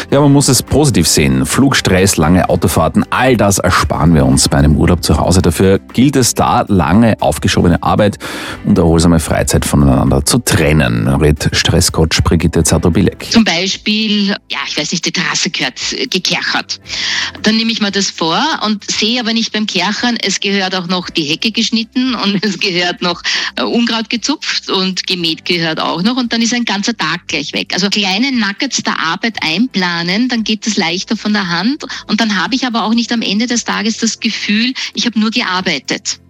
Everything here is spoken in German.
Ja, man muss es positiv sehen. Flugstress, lange Autofahrten, all das ersparen wir uns bei einem Urlaub zu Hause. Dafür gilt es da, lange aufgeschobene Arbeit und erholsame Freizeit voneinander zu trennen, rät Stresscoach Brigitte Zatobilek. Zum Beispiel, die Terrasse gehört gekerchert. Dann nehme ich mir das vor und sehe aber nicht beim Kerchern, es gehört auch noch die Hecke geschnitten und es gehört noch Unkraut gezupft und gemäht gehört auch noch und dann ist ein ganzer Tag gleich weg. Also kleine Nuggets der Arbeit einplanen, dann geht es leichter von der Hand und dann habe ich aber auch nicht am Ende des Tages das Gefühl, ich habe nur gearbeitet.